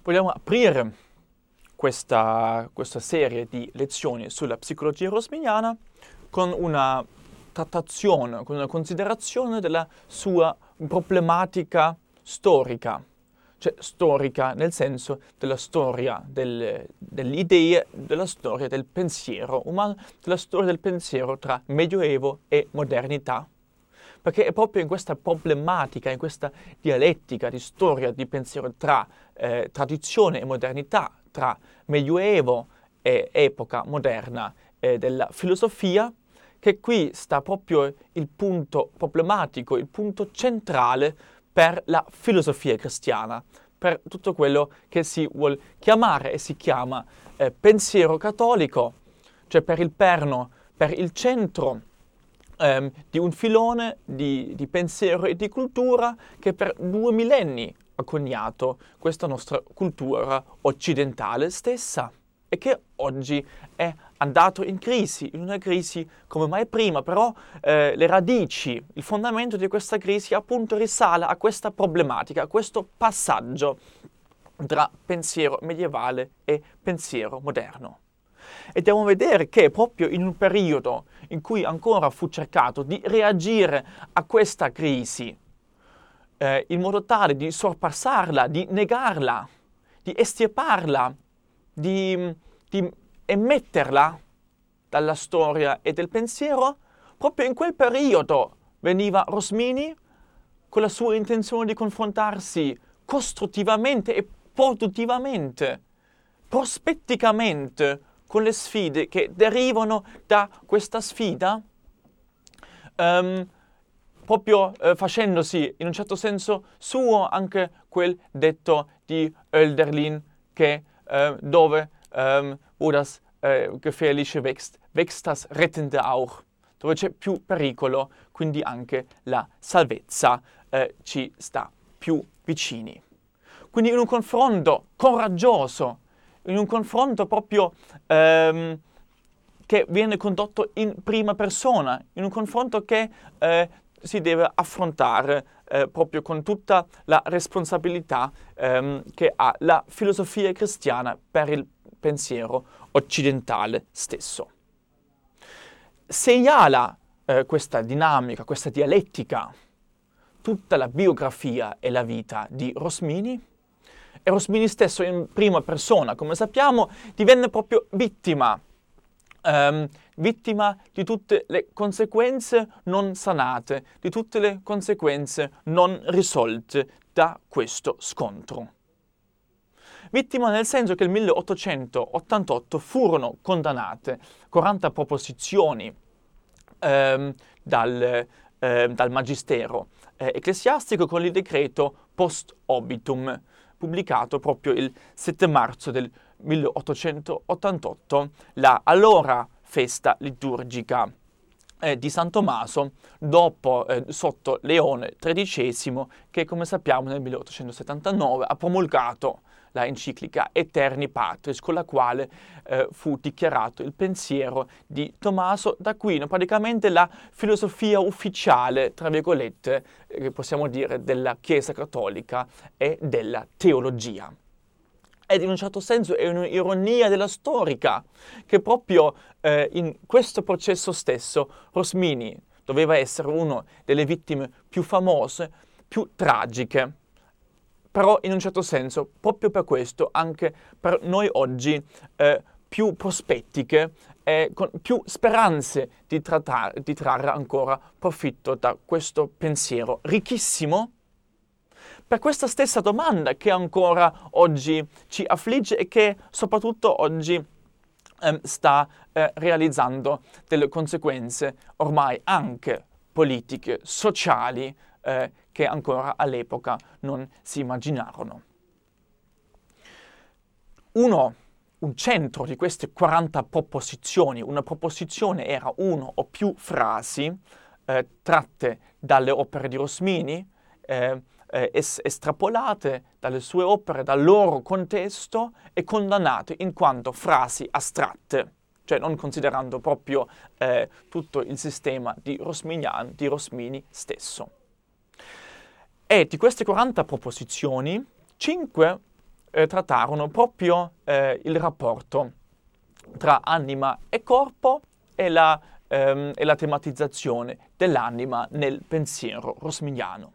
Vogliamo aprire questa serie di lezioni sulla psicologia rosminiana con una trattazione, con una considerazione della sua problematica storica, cioè storica nel senso della storia delle idee, della storia del pensiero umano, della storia del pensiero tra Medioevo e modernità. Perché è proprio in questa problematica, in questa dialettica di storia, di pensiero tra tradizione e modernità, tra Medioevo e epoca moderna della filosofia, che qui sta proprio il punto problematico, il punto centrale per la filosofia cristiana, per tutto quello che si vuol chiamare e si chiama pensiero cattolico, cioè per il perno, per il centro di un filone di pensiero e di cultura che per 2 millenni ha coniato questa nostra cultura occidentale stessa e che oggi è andato in crisi, in una crisi come mai prima, però le radici, il fondamento di questa crisi appunto risale a questa problematica, a questo passaggio tra pensiero medievale e pensiero moderno. E dobbiamo vedere che proprio in un periodo in cui ancora fu cercato di reagire a questa crisi in modo tale di sorpassarla, di negarla, di estirparla, di emetterla dalla storia e del pensiero, proprio in quel periodo veniva Rosmini con la sua intenzione di confrontarsi costruttivamente e produttivamente, prospetticamente, con le sfide che derivano da questa sfida, proprio facendosi in un certo senso suo anche quel detto di Hölderlin che dove wo das Gefährliche wächst, wächst das Rettende auch. Dove c'è più pericolo, quindi anche la salvezza ci sta più vicini. Quindi in un confronto coraggioso, in un confronto proprio che viene condotto in prima persona, in un confronto che si deve affrontare proprio con tutta la responsabilità che ha la filosofia cristiana per il pensiero occidentale stesso. Segnala questa dinamica, questa dialettica, tutta la biografia e la vita di Rosmini. E Rosmini stesso in prima persona, come sappiamo, divenne proprio vittima di tutte le conseguenze non sanate, di tutte le conseguenze non risolte da questo scontro. Vittima nel senso che nel 1888 furono condannate 40 proposizioni dal magistero ecclesiastico con il decreto post obitum, pubblicato proprio il 7 marzo del 1888, la allora festa liturgica di San Tommaso, dopo sotto Leone XIII, che come sappiamo nel 1879 ha promulgato la enciclica Aeterni Patris, con la quale fu dichiarato il pensiero di Tommaso d'Aquino, praticamente la filosofia ufficiale, tra virgolette, possiamo dire, della Chiesa Cattolica e della teologia. Ed in un certo senso è un'ironia della storica che proprio in questo processo stesso Rosmini doveva essere una delle vittime più famose, più tragiche, però in un certo senso, proprio per questo, anche per noi oggi più prospettiche e con più speranze di trarre ancora profitto da questo pensiero ricchissimo, per questa stessa domanda che ancora oggi ci affligge e che soprattutto oggi sta realizzando delle conseguenze ormai anche politiche, sociali, che ancora all'epoca non si immaginarono. Un centro di queste 40 proposizioni, una proposizione era uno o più frasi tratte dalle opere di Rosmini, estrapolate dalle sue opere, dal loro contesto e condannate in quanto frasi astratte, cioè non considerando proprio tutto il sistema di Rosmini stesso. E di queste 40 proposizioni, 5 trattarono proprio il rapporto tra anima e corpo e la tematizzazione dell'anima nel pensiero rosminiano.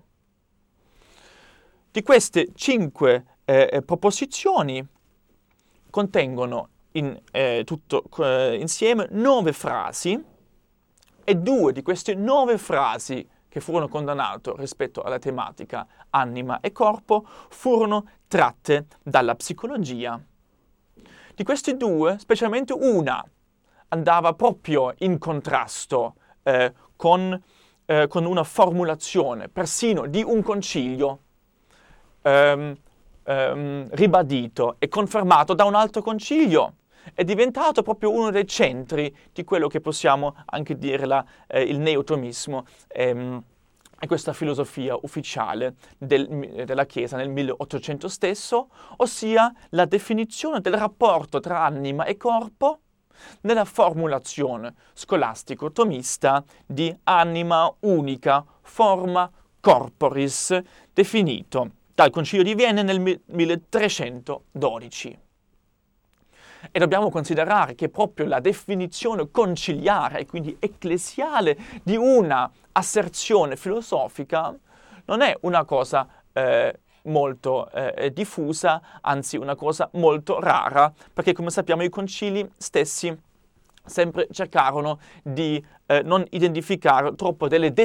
Di queste 5 proposizioni contengono tutto insieme 9 frasi, e 2 di queste 9 frasi che furono condannate rispetto alla tematica anima e corpo furono tratte dalla psicologia. Di queste 2, specialmente una andava proprio in contrasto con una formulazione persino di un concilio ribadito e confermato da un altro concilio. È diventato proprio uno dei centri di quello che possiamo anche dire il neotomismo e questa filosofia ufficiale della Chiesa nel 1800 stesso, ossia la definizione del rapporto tra anima e corpo nella formulazione scolastico-tomista di anima unica forma corporis, definito dal Concilio di Vienne nel 1312. E dobbiamo considerare che proprio la definizione conciliare e quindi ecclesiale di una asserzione filosofica non è una cosa molto diffusa, anzi una cosa molto rara, perché come sappiamo i concili stessi sempre cercarono di non identificare troppo dei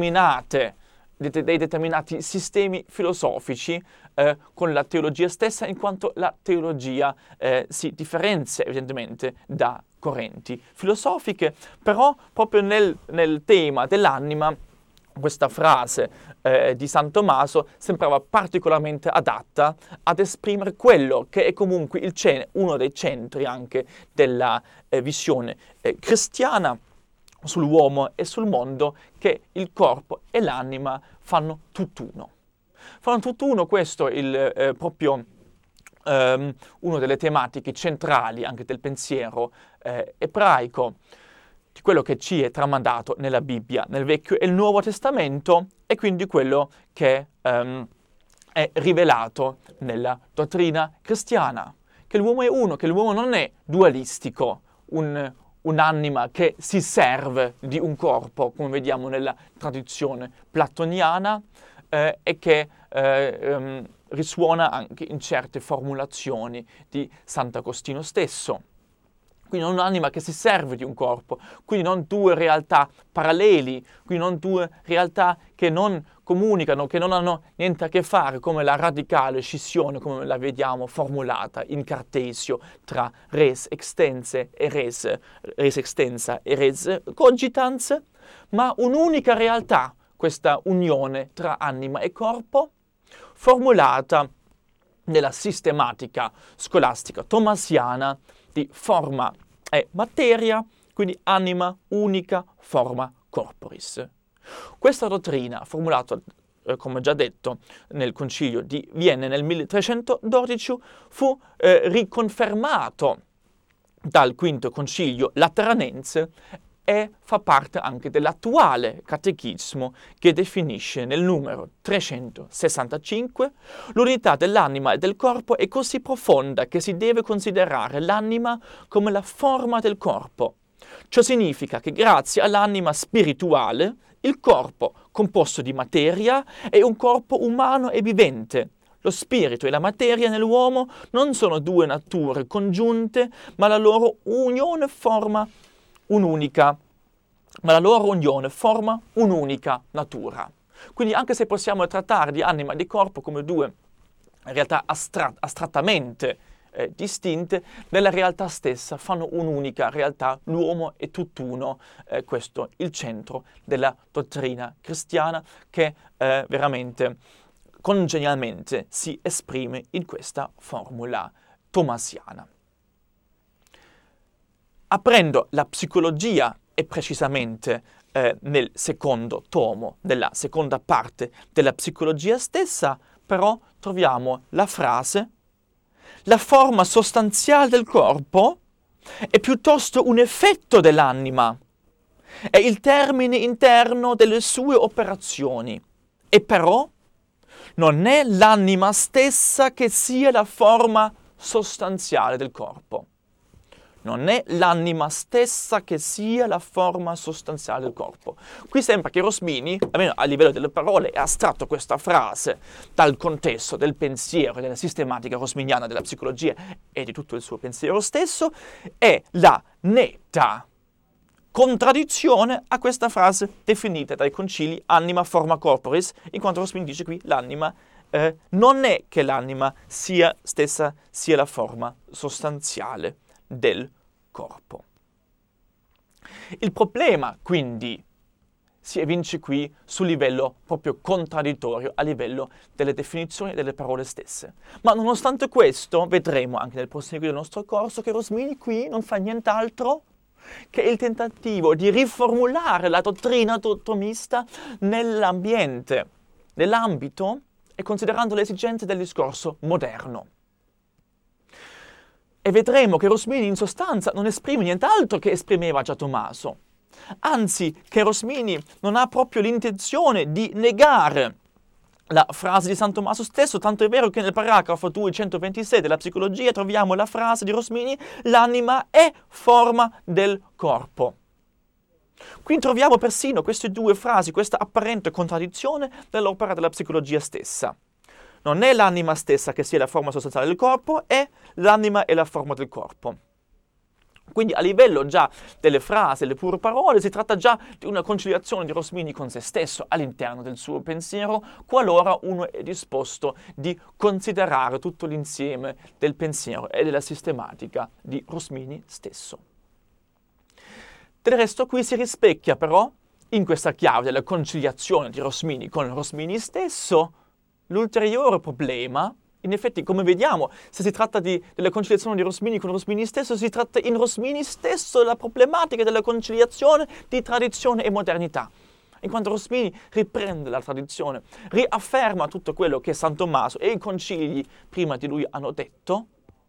determinati sistemi filosofici con la teologia stessa, in quanto la teologia si differenzia evidentemente da correnti filosofiche, però proprio nel tema dell'anima questa frase di San Tommaso sembrava particolarmente adatta ad esprimere quello che è comunque uno dei centri anche della visione cristiana sull'uomo e sul mondo, che il corpo e l'anima fanno tutt'uno. Fanno tutt'uno, questo è proprio una delle tematiche centrali anche del pensiero ebraico, di quello che ci è tramandato nella Bibbia, nel Vecchio e il Nuovo Testamento, e quindi quello che è rivelato nella dottrina cristiana, che l'uomo è uno, che l'uomo non è dualistico, un'anima che si serve di un corpo, come vediamo nella tradizione platoniana, e che risuona anche in certe formulazioni di Sant'Agostino stesso. Quindi non un'anima che si serve di un corpo, quindi non 2 realtà paralleli, quindi non 2 realtà che non comunicano, che non hanno niente a che fare, come la radicale scissione, come la vediamo formulata in Cartesio tra res extensa e res cogitans, ma un'unica realtà, questa unione tra anima e corpo, formulata nella sistematica scolastica tomasiana di forma e materia, quindi anima unica forma corporis. Questa dottrina, formulata, come già detto, nel Concilio di Vienne nel 1312, fu riconfermato dal Quinto Concilio Lateranense e fa parte anche dell'attuale catechismo, che definisce nel numero 365 l'unità dell'anima e del corpo è così profonda che si deve considerare l'anima come la forma del corpo. Ciò significa che grazie all'anima spirituale il corpo, composto di materia, è un corpo umano e vivente. Lo spirito e la materia nell'uomo non sono 2 nature congiunte, ma la loro unione forma un'unica natura. Quindi anche se possiamo trattare di anima e di corpo come 2 realtà astrattamente distinte, nella realtà stessa fanno un'unica realtà, l'uomo è tutt'uno, questo è il centro della dottrina cristiana che veramente congenialmente si esprime in questa formula tomasiana. Aprendo la psicologia e precisamente nel secondo tomo, nella seconda parte della psicologia stessa, però troviamo la frase: la forma sostanziale del corpo è piuttosto un effetto dell'anima, è il termine interno delle sue operazioni, e però non è l'anima stessa che sia la forma sostanziale del corpo. Non è l'anima stessa che sia la forma sostanziale del corpo. Qui sembra che Rosmini, almeno a livello delle parole, ha astratto questa frase dal contesto del pensiero, della sistematica rosminiana della psicologia e di tutto il suo pensiero stesso, e la netta contraddizione a questa frase definita dai concili anima forma corporis, in quanto Rosmini dice qui l'anima non è che l'anima sia la forma sostanziale del corpo. Il problema, quindi, si evince qui sul livello proprio contraddittorio, a livello delle definizioni delle parole stesse. Ma nonostante questo, vedremo anche nel proseguio del nostro corso che Rosmini qui non fa nient'altro che il tentativo di riformulare la dottrina tottomista nell'ambito e considerando le esigenze del discorso moderno. E vedremo che Rosmini in sostanza non esprime nient'altro che esprimeva già Tommaso. Anzi, che Rosmini non ha proprio l'intenzione di negare la frase di San Tommaso stesso, tanto è vero che nel paragrafo 226 della psicologia troviamo la frase di Rosmini: l'anima è forma del corpo. Qui troviamo persino queste due frasi, questa apparente contraddizione nell'opera della psicologia stessa. Non è l'anima stessa che sia la forma sostanziale del corpo, è l'anima e la forma del corpo. Quindi a livello già delle frasi, delle pure parole, si tratta già di una conciliazione di Rosmini con se stesso all'interno del suo pensiero, qualora uno è disposto di considerare tutto l'insieme del pensiero e della sistematica di Rosmini stesso. Del resto qui si rispecchia però, in questa chiave della conciliazione di Rosmini con Rosmini stesso, l'ulteriore problema. In effetti, come vediamo, se si tratta della conciliazione di Rosmini con Rosmini stesso, si tratta in Rosmini stesso della problematica della conciliazione di tradizione e modernità. In quanto Rosmini riprende la tradizione, riafferma tutto quello che San Tommaso e i concili prima di lui hanno detto,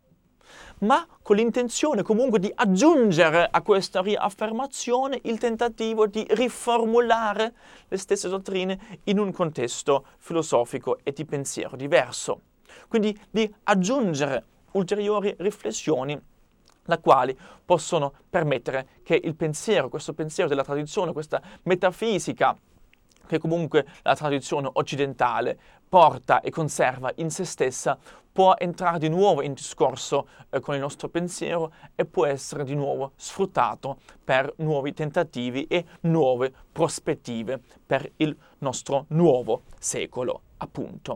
ma con l'intenzione comunque di aggiungere a questa riaffermazione il tentativo di riformulare le stesse dottrine in un contesto filosofico e di pensiero diverso. Quindi di aggiungere ulteriori riflessioni, le quali possono permettere che il pensiero, questo pensiero della tradizione, questa metafisica che comunque la tradizione occidentale porta e conserva in se stessa, può entrare di nuovo in discorso con il nostro pensiero e può essere di nuovo sfruttato per nuovi tentativi e nuove prospettive per il nostro nuovo secolo, appunto.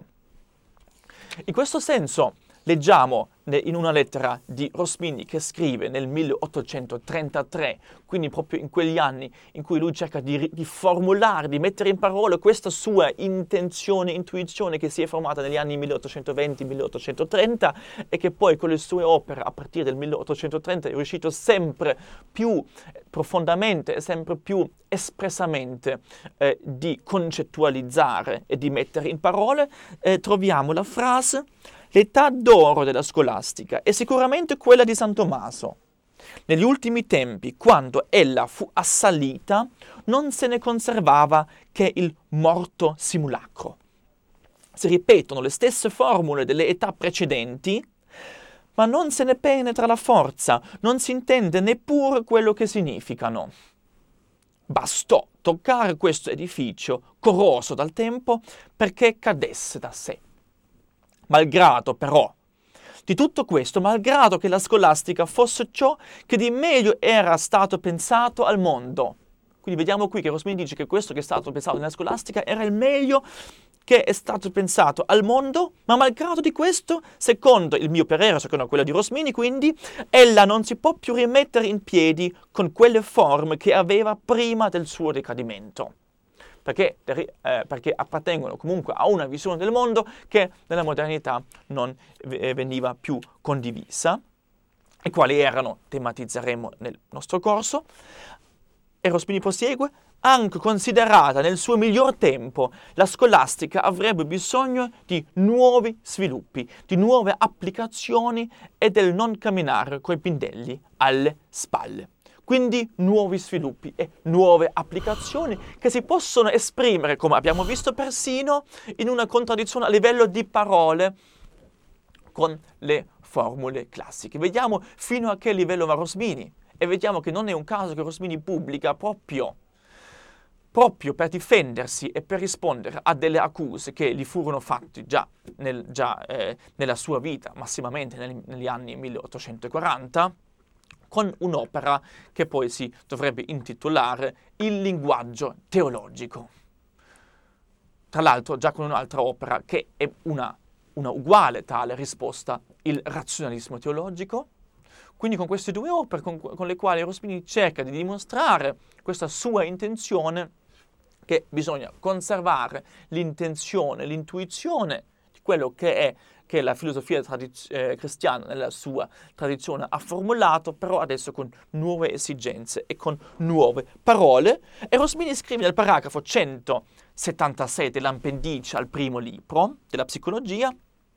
In questo senso leggiamo in una lettera di Rosmini che scrive nel 1833, quindi proprio in quegli anni in cui lui cerca di formulare, di mettere in parole questa sua intenzione, intuizione che si è formata negli anni 1820-1830 e che poi con le sue opere a partire del 1830 è riuscito sempre più profondamente e sempre più espressamente di concettualizzare e di mettere in parole. Troviamo la frase: l'età d'oro della scolastica è sicuramente quella di San Tommaso. Negli ultimi tempi, quando ella fu assalita, non se ne conservava che il morto simulacro. Si ripetono le stesse formule delle età precedenti, ma non se ne penetra la forza, non si intende neppure quello che significano. Bastò toccare questo edificio, corroso dal tempo, perché cadesse da sé. Malgrado però di tutto questo, malgrado che la scolastica fosse ciò che di meglio era stato pensato al mondo. Quindi vediamo qui che Rosmini dice che questo che è stato pensato nella scolastica era il meglio che è stato pensato al mondo, ma malgrado di questo, secondo il mio parere, secondo quello di Rosmini, quindi, ella non si può più rimettere in piedi con quelle forme che aveva prima del suo decadimento. Perché appartengono comunque a una visione del mondo che nella modernità non veniva più condivisa, e quali erano, tematizzeremo nel nostro corso. E Rosmini prosegue: anche considerata nel suo miglior tempo, la scolastica avrebbe bisogno di nuovi sviluppi, di nuove applicazioni e del non camminare coi pindelli alle spalle. Quindi nuovi sviluppi e nuove applicazioni che si possono esprimere, come abbiamo visto persino, in una contraddizione a livello di parole con le formule classiche. Vediamo fino a che livello va Rosmini e vediamo che non è un caso che Rosmini pubblica proprio per difendersi e per rispondere a delle accuse che gli furono fatte già nella sua vita, massimamente negli anni 1840, con un'opera che poi si dovrebbe intitolare Il linguaggio teologico. Tra l'altro già con un'altra opera che è una uguale tale risposta, Il razionalismo teologico. Quindi con queste due opere con le quali Rosmini cerca di dimostrare questa sua intenzione, che bisogna conservare l'intenzione, l'intuizione di quello che è la filosofia cristiana nella sua tradizione ha formulato, però adesso con nuove esigenze e con nuove parole. E Rosmini scrive nel paragrafo 176 dell'appendice al primo libro della psicologia: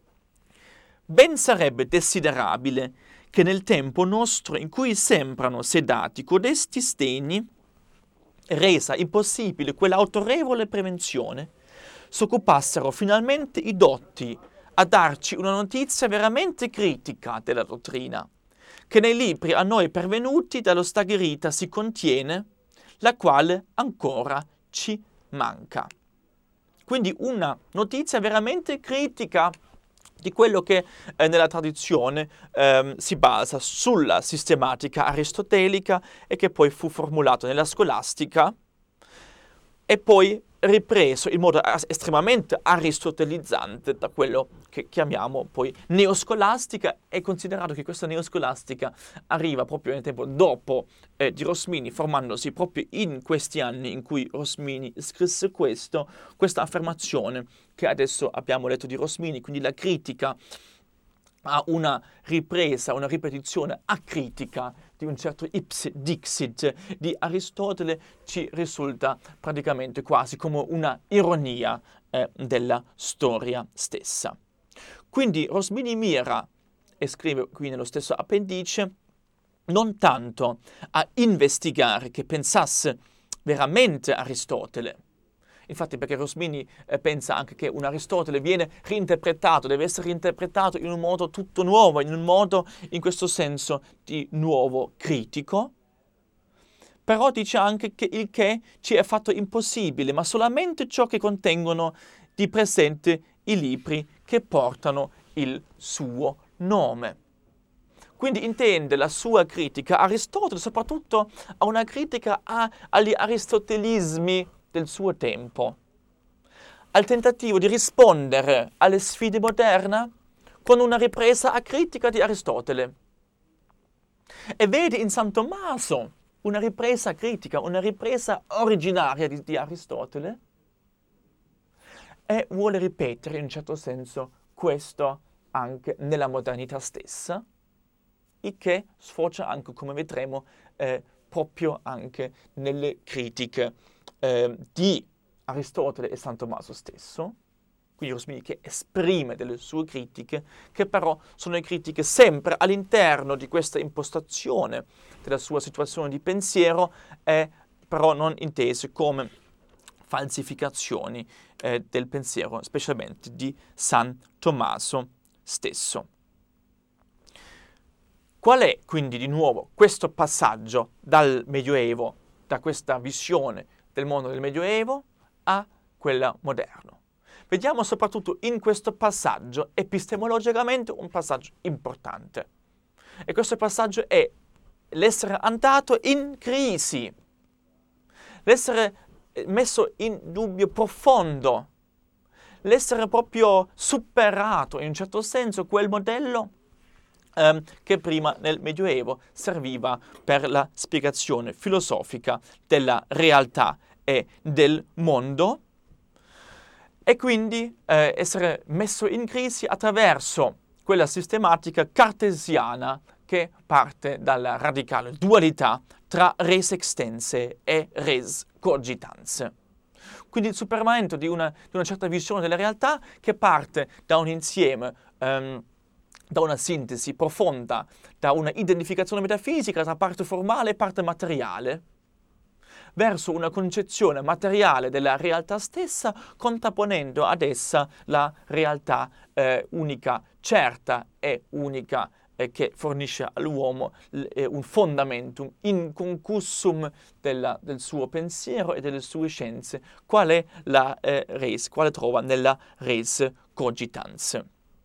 ben sarebbe desiderabile che nel tempo nostro in cui sembrano sedati codesti stegni, resa impossibile quell'autorevole prevenzione, s'occupassero finalmente i dotti a darci una notizia veramente critica della dottrina, che nei libri a noi pervenuti dallo Stagirita si contiene, la quale ancora ci manca. Quindi una notizia veramente critica di quello che nella tradizione si basa sulla sistematica aristotelica e che poi fu formulato nella scolastica e poi ripreso in modo estremamente aristotelizzante da quello che chiamiamo poi neoscolastica, e considerato che questa neoscolastica arriva proprio nel tempo dopo di Rosmini, formandosi proprio in questi anni in cui Rosmini scrisse questa affermazione che adesso abbiamo letto di Rosmini, quindi la critica a una ripresa, una ripetizione acritica di un certo ipse dixit di Aristotele, ci risulta praticamente quasi come una ironia della storia stessa. Quindi Rosmini mira, e scrive qui nello stesso appendice, non tanto a investigare che pensasse veramente Aristotele. Infatti, perché Rosmini pensa anche che un Aristotele viene reinterpretato, deve essere reinterpretato in un modo tutto nuovo, in un modo, in questo senso, di nuovo critico. Però dice anche che il che ci è fatto impossibile, ma solamente ciò che contengono di presente i libri che portano il suo nome. Quindi intende la sua critica a Aristotele, soprattutto a una critica agli aristotelismi del suo tempo, al tentativo di rispondere alle sfide moderne con una ripresa acritica di Aristotele. E vede in San Tommaso una ripresa critica, una ripresa originaria di Aristotele, e vuole ripetere in un certo senso questo anche nella modernità stessa, il che sfocia anche, come vedremo, proprio anche nelle critiche di Aristotele e San Tommaso stesso. Quindi Rosmini che esprime delle sue critiche, che però sono le critiche sempre all'interno di questa impostazione della sua situazione di pensiero, però non intese come falsificazioni del pensiero, specialmente di San Tommaso stesso. Qual è quindi di nuovo questo passaggio dal Medioevo, da questa visione del mondo del Medioevo a quella moderno? Vediamo soprattutto in questo passaggio epistemologicamente un passaggio importante. E questo passaggio è l'essere andato in crisi, l'essere messo in dubbio profondo, l'essere proprio superato in un certo senso quel modello che prima nel Medioevo serviva per la spiegazione filosofica della realtà e del mondo, e quindi essere messo in crisi attraverso quella sistematica cartesiana che parte dalla radicale dualità tra res extensae e res cogitans. Quindi il superamento di una certa visione della realtà che parte da un insieme da una sintesi profonda, da una identificazione metafisica tra parte formale e parte materiale, verso una concezione materiale della realtà stessa, contrapponendo ad essa la realtà unica, certa e unica, che fornisce all'uomo un fondamentum inconcussum del suo pensiero e delle sue scienze, quale trova nella res cogitans.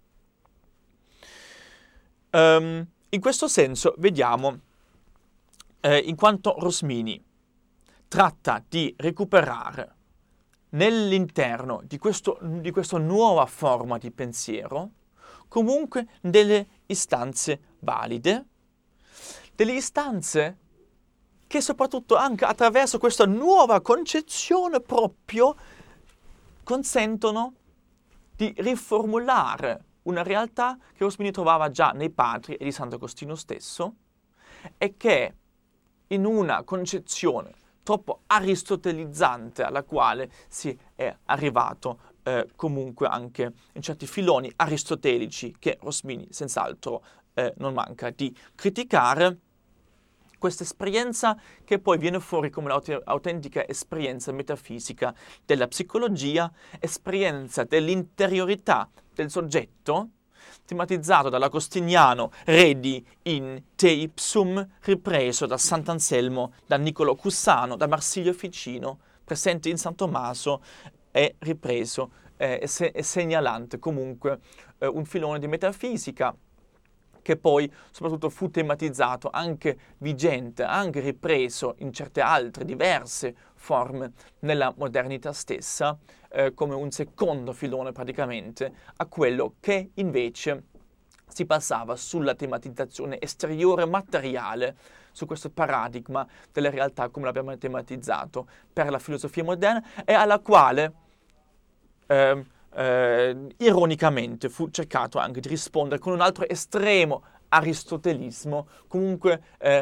In questo senso vediamo in quanto Rosmini tratta di recuperare nell'interno di questa nuova forma di pensiero comunque delle istanze valide, delle istanze che soprattutto anche attraverso questa nuova concezione proprio consentono di riformulare una realtà che Rosmini trovava già nei padri e di Sant'Agostino stesso, e che in una concezione troppo aristotelizzante alla quale si è arrivato comunque anche in certi filoni aristotelici che Rosmini senz'altro non manca di criticare, questa esperienza che poi viene fuori come un'autentica esperienza metafisica della psicologia, esperienza dell'interiorità del soggetto, tematizzato dall'agostiniano Redi in Te Ipsum, ripreso da Sant'Anselmo, da Niccolò Cussano, da Marsilio Ficino, presente in San Tommaso, e ripreso e segnalante comunque un filone di metafisica che poi soprattutto fu tematizzato, anche vigente, anche ripreso in certe altre diverse forme nella modernità stessa, come un secondo filone praticamente a quello che invece si basava sulla tematizzazione esteriore materiale, su questo paradigma della realtà come l'abbiamo tematizzato per la filosofia moderna, e alla quale ironicamente fu cercato anche di rispondere con un altro estremo aristotelismo, comunque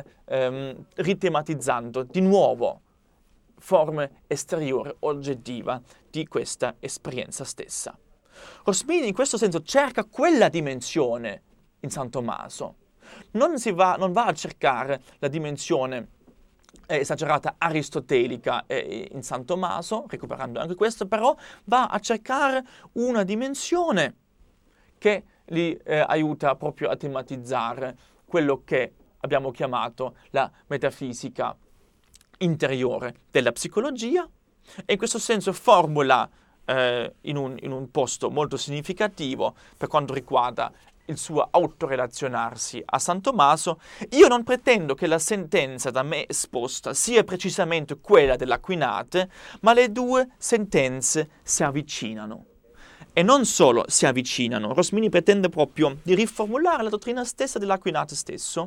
ritematizzando di nuovo forme esteriore oggettiva di questa esperienza stessa. Rosmini in questo senso cerca quella dimensione in San Tommaso, non va a cercare la dimensione esagerata aristotelica in San Tommaso, recuperando anche questo, però va a cercare una dimensione che li aiuta proprio a tematizzare quello che abbiamo chiamato la metafisica interiore della psicologia, e in questo senso formula in un posto molto significativo per quanto riguarda il suo autorelazionarsi a San Tommaso: io non pretendo che la sentenza da me esposta sia precisamente quella dell'Aquinate, ma le due sentenze si avvicinano. E non solo si avvicinano, Rosmini pretende proprio di riformulare la dottrina stessa dell'Aquinate stesso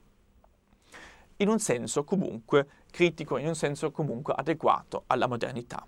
in un senso comunque critico, in un senso comunque adeguato alla modernità.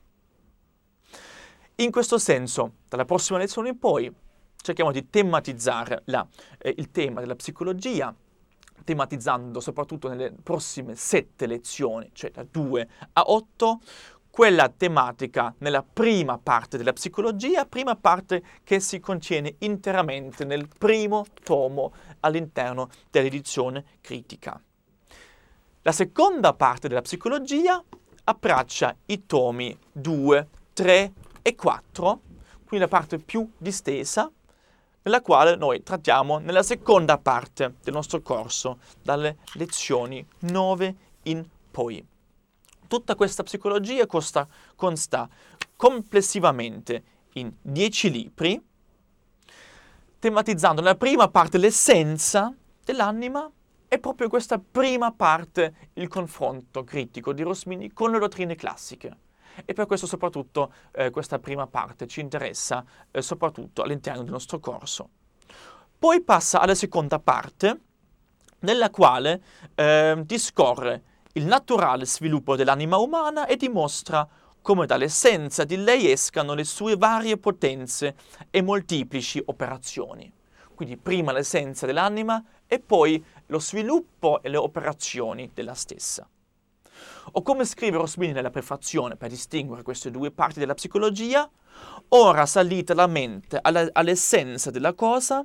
In questo senso, dalla prossima lezione in poi, cerchiamo di tematizzare il tema della psicologia, tematizzando soprattutto nelle prossime 7 lezioni, cioè da 2 a 8, quella tematica nella prima parte della psicologia, prima parte che si contiene interamente nel primo tomo all'interno dell'edizione critica. La seconda parte della psicologia abbraccia i tomi 2, 3 e 4, quindi la parte più distesa, nella quale noi trattiamo nella seconda parte del nostro corso, dalle lezioni 9 in poi. Tutta questa psicologia consta complessivamente in 10 libri, tematizzando nella prima parte l'essenza dell'anima, e proprio questa prima parte il confronto critico di Rosmini con le dottrine classiche. E per questo soprattutto questa prima parte ci interessa soprattutto all'interno del nostro corso. Poi passa alla seconda parte, nella quale discorre il naturale sviluppo dell'anima umana e dimostra come dall'essenza di lei escano le sue varie potenze e molteplici operazioni. Quindi prima l'essenza dell'anima e poi lo sviluppo e le operazioni della stessa. O come scrive Rosmini nella prefazione per distinguere queste due parti della psicologia: ora salita la mente all'essenza della cosa,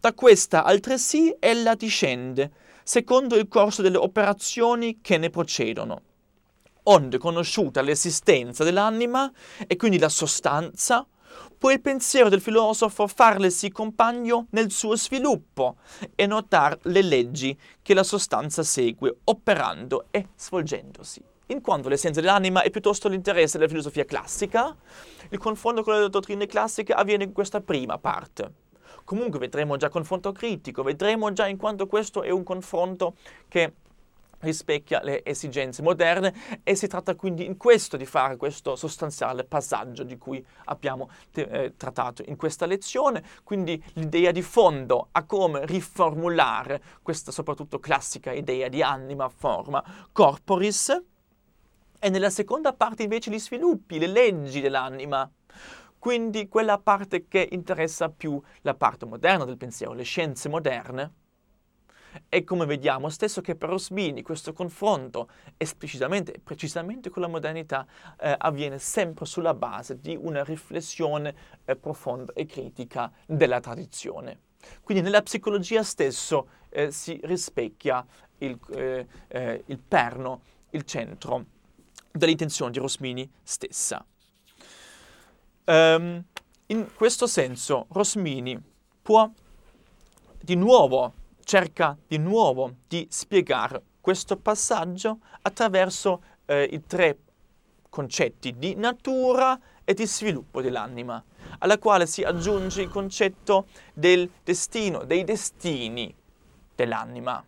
Da questa altresì ella discende, secondo il corso delle operazioni che ne procedono. Onde conosciuta l'esistenza dell'anima e quindi la sostanza, può il pensiero del filosofo farlesi compagno nel suo sviluppo e notar le leggi che la sostanza segue operando e svolgendosi. In quanto l'essenza dell'anima è piuttosto l'interesse della filosofia classica, il confronto con le dottrine classiche avviene in questa prima parte. Comunque vedremo già confronto critico, vedremo già in quanto questo è un confronto che rispecchia le esigenze moderne e si tratta quindi in questo di fare questo sostanziale passaggio di cui abbiamo trattato in questa lezione, quindi l'idea di fondo a come riformulare questa soprattutto classica idea di anima, forma, corporis, e nella seconda parte invece gli sviluppi, le leggi dell'anima. Quindi quella parte che interessa più la parte moderna del pensiero, le scienze moderne. E come vediamo stesso che per Rosmini questo confronto esplicitamente e precisamente con la modernità avviene sempre sulla base di una riflessione profonda e critica della tradizione. Quindi nella psicologia stesso si rispecchia il perno, il centro dell'intenzione di Rosmini stessa. In questo senso Rosmini cerca di nuovo di spiegare questo passaggio attraverso i tre concetti di natura e di sviluppo dell'anima, alla quale si aggiunge il concetto del destino, dei destini dell'anima.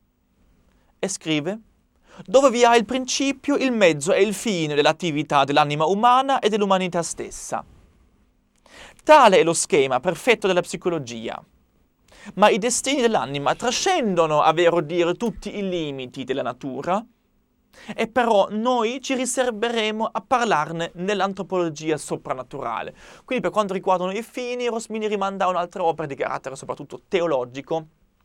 E scrive: dove vi ha il principio, il mezzo e il fine dell'attività dell'anima umana e dell'umanità stessa. Tale è lo schema perfetto della psicologia. Ma i destini dell'anima trascendono, a vero dire, tutti i limiti della natura, e però noi ci riserveremo a parlarne nell'antropologia soprannaturale. Quindi per quanto riguardano i fini, Rosmini rimanda a un'altra opera di carattere soprattutto teologico,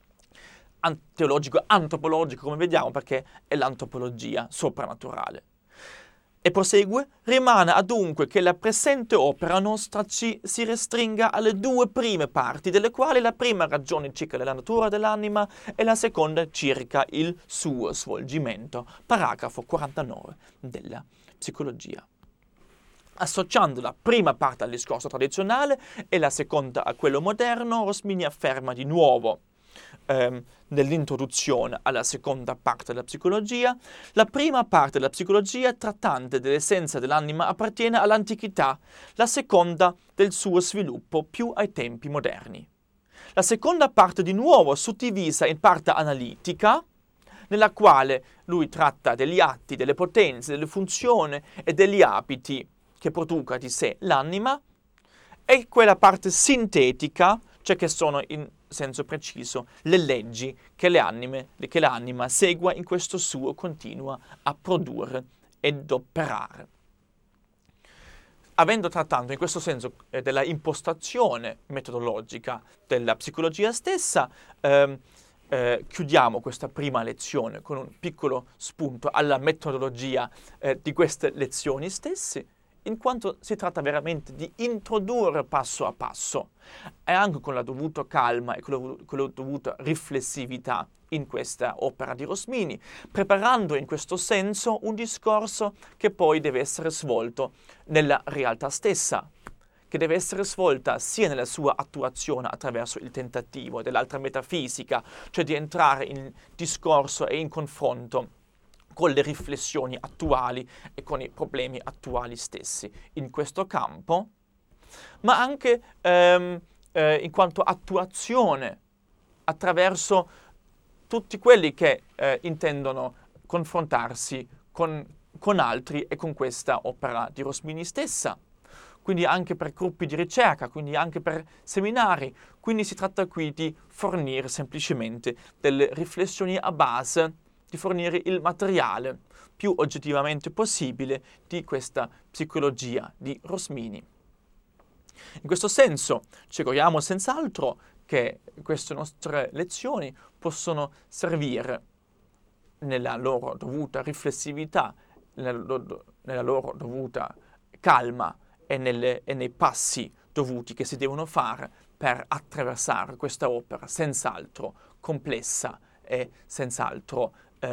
antropologico, come vediamo, perché è l'antropologia soprannaturale. E prosegue: rimane adunque che la presente opera nostra si restringa alle due prime parti, delle quali la prima ragione circa la natura dell'anima e la seconda circa il suo svolgimento. Paragrafo 49 della psicologia. Associando la prima parte al discorso tradizionale e la seconda a quello moderno, Rosmini afferma di nuovo nell'introduzione alla seconda parte della psicologia: la prima parte della psicologia trattante dell'essenza dell'anima appartiene all'antichità, la seconda del suo sviluppo più ai tempi moderni. La seconda parte di nuovo suddivisa in parte analitica, nella quale lui tratta degli atti, delle potenze, delle funzioni e degli abiti che produca di sé l'anima, e quella parte sintetica, cioè che sono in senso preciso le leggi che l'anima segua in questo suo continua a produrre ed operare. Avendo trattato in questo senso della impostazione metodologica della psicologia stessa, chiudiamo questa prima lezione con un piccolo spunto alla metodologia di queste lezioni stesse, in quanto si tratta veramente di introdurre passo a passo e anche con la dovuta calma e con la dovuta riflessività in questa opera di Rosmini, preparando in questo senso un discorso che poi deve essere svolto nella realtà stessa, che deve essere svolta sia nella sua attuazione attraverso il tentativo dell'altra metafisica, cioè di entrare in discorso e in confronto con le riflessioni attuali e con i problemi attuali stessi in questo campo, ma anche in quanto attuazione attraverso tutti quelli che intendono confrontarsi con altri e con questa opera di Rosmini stessa, quindi anche per gruppi di ricerca, quindi anche per seminari. Quindi si tratta qui di fornire semplicemente delle riflessioni a base, di fornire il materiale più oggettivamente possibile di questa psicologia di Rosmini. In questo senso ci auguriamo senz'altro che queste nostre lezioni possono servire nella loro dovuta riflessività, nella loro dovuta calma e nei passi dovuti che si devono fare per attraversare questa opera senz'altro complessa e senz'altro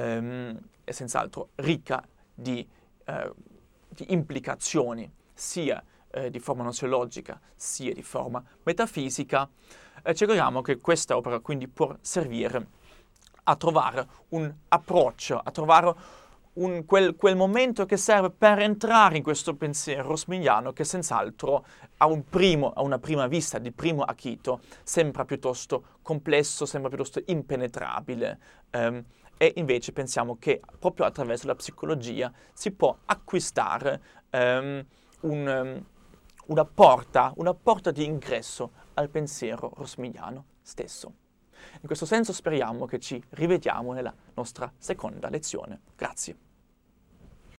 ricca di implicazioni, sia di forma gnoseologica sia di forma metafisica. Ci auguriamo che questa opera quindi può servire a trovare un approccio, a trovare quel momento che serve per entrare in questo pensiero rosminiano che senz'altro a una prima vista, di primo acchito, sembra piuttosto complesso, sembra piuttosto impenetrabile. E invece pensiamo che proprio attraverso la psicologia si può acquistare una porta di ingresso al pensiero rosminiano stesso. In questo senso speriamo che ci rivediamo nella nostra seconda lezione. Grazie.